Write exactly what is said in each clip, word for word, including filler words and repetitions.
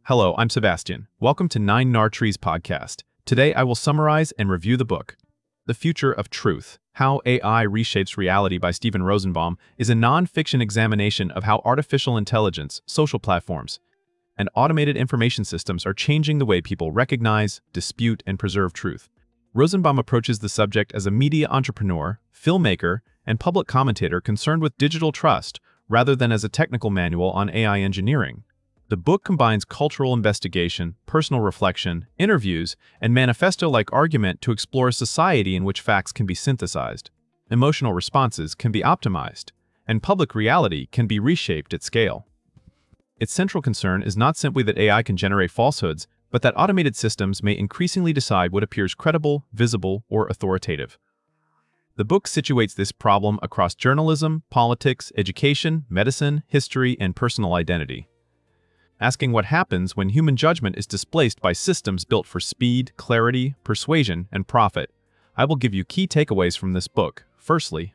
Hello, I'm Sebastian. Welcome to Nine Nar Trees podcast. Today I will summarize and review the book. The Future of Truth: How A I Reshapes Reality by Steven Rosenbaum is a non-fiction examination of how artificial intelligence, social platforms, and automated information systems are changing the way people recognize, dispute, and preserve truth. Rosenbaum approaches the subject as a media entrepreneur, filmmaker, and public commentator concerned with digital trust rather than as a technical manual on A I engineering. The book combines cultural investigation, personal reflection, interviews, and manifesto-like argument to explore a society in which facts can be synthesized, emotional responses can be optimized, and public reality can be reshaped at scale. Its central concern is not simply that A I can generate falsehoods, but that automated systems may increasingly decide what appears credible, visible, or authoritative. The book situates this problem across journalism, politics, education, medicine, history, and personal identity, asking what happens when human judgment is displaced by systems built for speed, clarity, persuasion, and profit. I will give you key takeaways from this book. Firstly,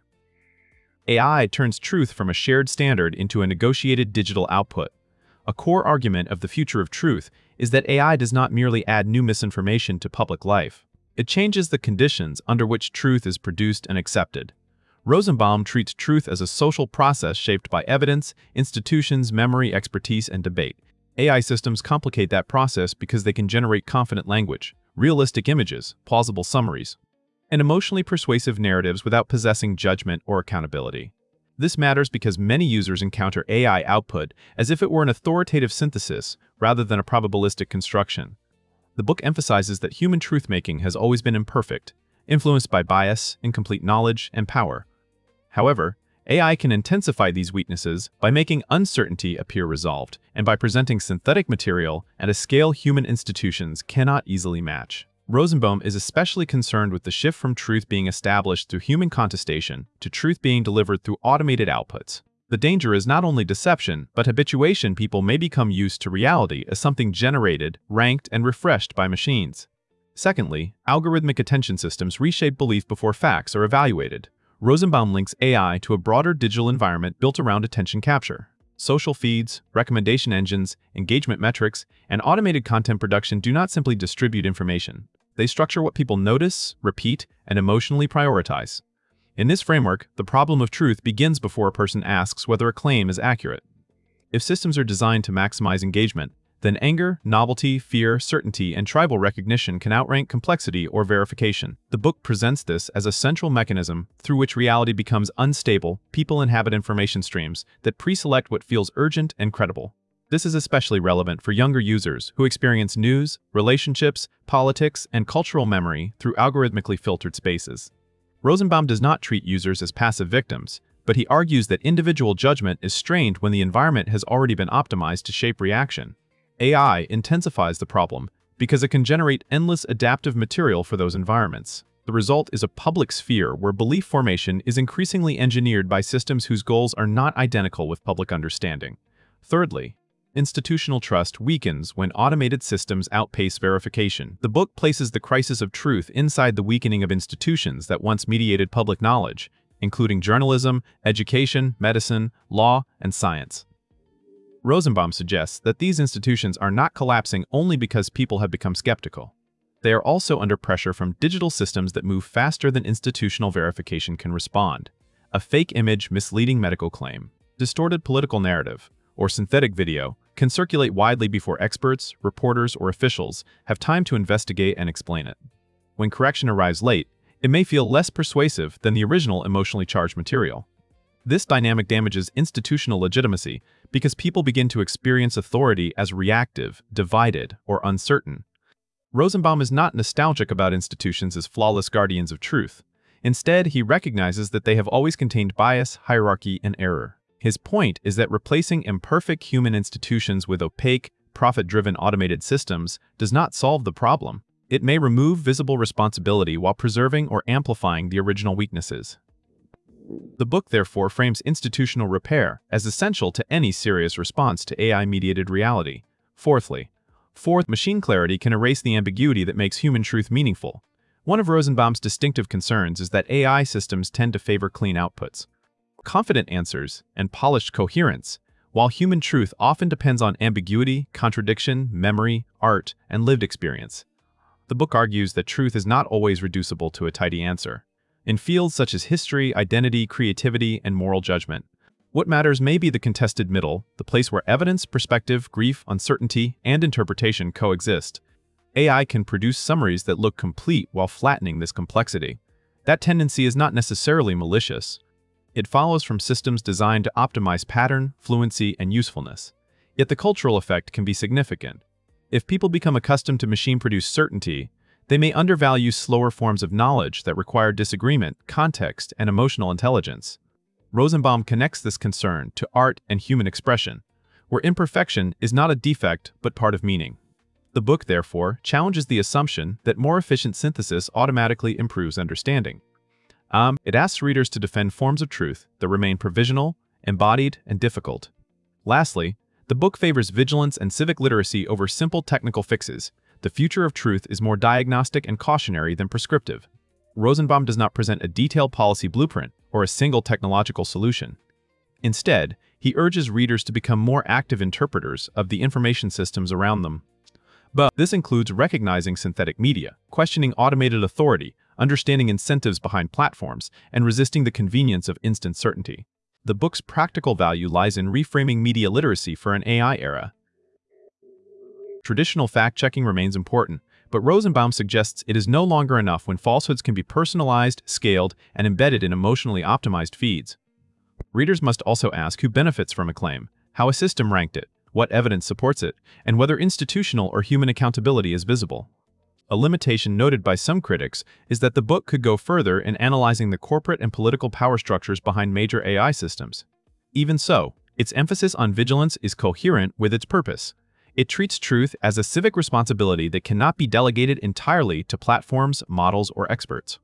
A I turns truth from a shared standard into a negotiated digital output. A core argument of the future of truth is that A I does not merely add new misinformation to public life. It changes the conditions under which truth is produced and accepted. Rosenbaum treats truth as a social process shaped by evidence, institutions, memory, expertise, and debate. A I systems complicate that process because they can generate confident language, realistic images, plausible summaries, and emotionally persuasive narratives without possessing judgment or accountability. This matters because many users encounter A I output as if it were an authoritative synthesis rather than a probabilistic construction. The book emphasizes that human truth-making has always been imperfect, influenced by bias, incomplete knowledge, and power. However, A I can intensify these weaknesses by making uncertainty appear resolved and by presenting synthetic material at a scale human institutions cannot easily match. Rosenbaum is especially concerned with the shift from truth being established through human contestation to truth being delivered through automated outputs. The danger is not only deception, but habituation. People may become used to reality as something generated, ranked, and refreshed by machines. Secondly, algorithmic attention systems reshape belief before facts are evaluated. Rosenbaum links A I to a broader digital environment built around attention capture. Social feeds, recommendation engines, engagement metrics, and automated content production do not simply distribute information. They structure what people notice, repeat, and emotionally prioritize. In this framework, the problem of truth begins before a person asks whether a claim is accurate. If systems are designed to maximize engagement, then anger, novelty, fear, certainty, and tribal recognition can outrank complexity or verification. The book presents this as a central mechanism through which reality becomes unstable. People inhabit information streams that pre-select what feels urgent and credible. This is especially relevant for younger users who experience news, relationships, politics, and cultural memory through algorithmically filtered spaces. Rosenbaum does not treat users as passive victims, but he argues that individual judgment is strained when the environment has already been optimized to shape reaction. A I intensifies the problem because it can generate endless adaptive material for those environments. The result is a public sphere where belief formation is increasingly engineered by systems whose goals are not identical with public understanding. Thirdly, institutional trust weakens when automated systems outpace verification. The book places the crisis of truth inside the weakening of institutions that once mediated public knowledge, including journalism, education, medicine, law, and science. Rosenbaum suggests that these institutions are not collapsing only because people have become skeptical. They are also under pressure from digital systems that move faster than institutional verification can respond. A fake image, misleading medical claim, distorted political narrative, or synthetic video can circulate widely before experts, reporters, or officials have time to investigate and explain it. When correction arrives late, it may feel less persuasive than the original emotionally charged material. This dynamic damages institutional legitimacy because people begin to experience authority as reactive, divided, or uncertain. Rosenbaum is not nostalgic about institutions as flawless guardians of truth. Instead, he recognizes that they have always contained bias, hierarchy, and error. His point is that replacing imperfect human institutions with opaque, profit-driven automated systems does not solve the problem. It may remove visible responsibility while preserving or amplifying the original weaknesses. The book therefore frames institutional repair as essential to any serious response to A I-mediated reality. Fourthly, fourth, machine clarity can erase the ambiguity that makes human truth meaningful. One of Rosenbaum's distinctive concerns is that A I systems tend to favor clean outputs, confident answers, and polished coherence, while human truth often depends on ambiguity, contradiction, memory, art, and lived experience. The book argues that truth is not always reducible to a tidy answer. In fields such as history, identity, creativity, and moral judgment, what matters may be the contested middle, the place where evidence, perspective, grief, uncertainty, and interpretation coexist. A I can produce summaries that look complete while flattening this complexity. That tendency is not necessarily malicious. It follows from systems designed to optimize pattern, fluency, and usefulness. Yet the cultural effect can be significant. If people become accustomed to machine-produced certainty, they may undervalue slower forms of knowledge that require disagreement, context, and emotional intelligence. Rosenbaum connects this concern to art and human expression, where imperfection is not a defect but part of meaning. The book, therefore, challenges the assumption that more efficient synthesis automatically improves understanding. Um, it asks readers to defend forms of truth that remain provisional, embodied, and difficult. Lastly, the book favors vigilance and civic literacy over simple technical fixes. The future of truth is more diagnostic and cautionary than prescriptive. Rosenbaum does not present a detailed policy blueprint or a single technological solution. Instead, he urges readers to become more active interpreters of the information systems around them. But this includes recognizing synthetic media, questioning automated authority, understanding incentives behind platforms, and resisting the convenience of instant certainty. The book's practical value lies in reframing media literacy for an A I era. Traditional fact-checking remains important, but Rosenbaum suggests it is no longer enough when falsehoods can be personalized, scaled, and embedded in emotionally optimized feeds. Readers must also ask who benefits from a claim, how a system ranked it, what evidence supports it, and whether institutional or human accountability is visible. A limitation noted by some critics is that the book could go further in analyzing the corporate and political power structures behind major A I systems. Even so, its emphasis on vigilance is coherent with its purpose. It treats truth as a civic responsibility that cannot be delegated entirely to platforms, models, or experts.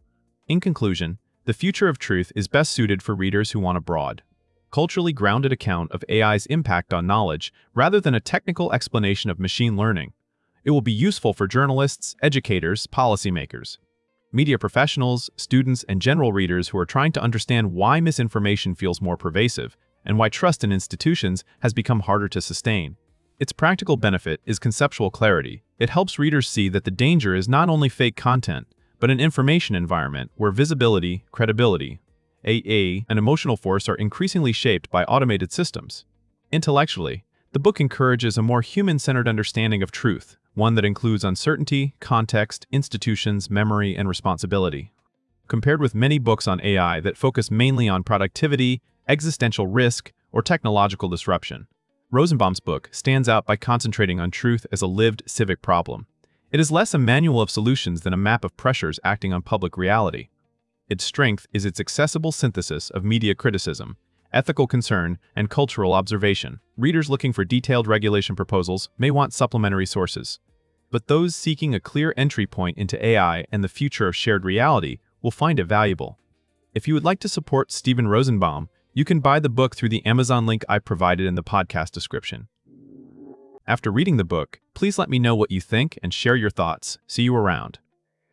In conclusion, the future of truth is best suited for readers who want a broad, culturally grounded account of A I's impact on knowledge rather than a technical explanation of machine learning. It will be useful for journalists, educators, policymakers, media professionals, students, and general readers who are trying to understand why misinformation feels more pervasive and why trust in institutions has become harder to sustain. Its practical benefit is conceptual clarity. It helps readers see that the danger is not only fake content, but an information environment where visibility, credibility, A I, and emotional force are increasingly shaped by automated systems. Intellectually, the book encourages a more human-centered understanding of truth, one that includes uncertainty, context, institutions, memory, and responsibility. Compared with many books on A I that focus mainly on productivity, existential risk, or technological disruption, Rosenbaum's book stands out by concentrating on truth as a lived civic problem. It is less a manual of solutions than a map of pressures acting on public reality. Its strength is its accessible synthesis of media criticism, ethical concern, and cultural observation. Readers looking for detailed regulation proposals may want supplementary sources, but those seeking a clear entry point into A I and the future of shared reality will find it valuable. If you would like to support Steven Rosenbaum, you can buy the book through the Amazon link I provided in the podcast description. After reading the book, please let me know what you think and share your thoughts. See you around.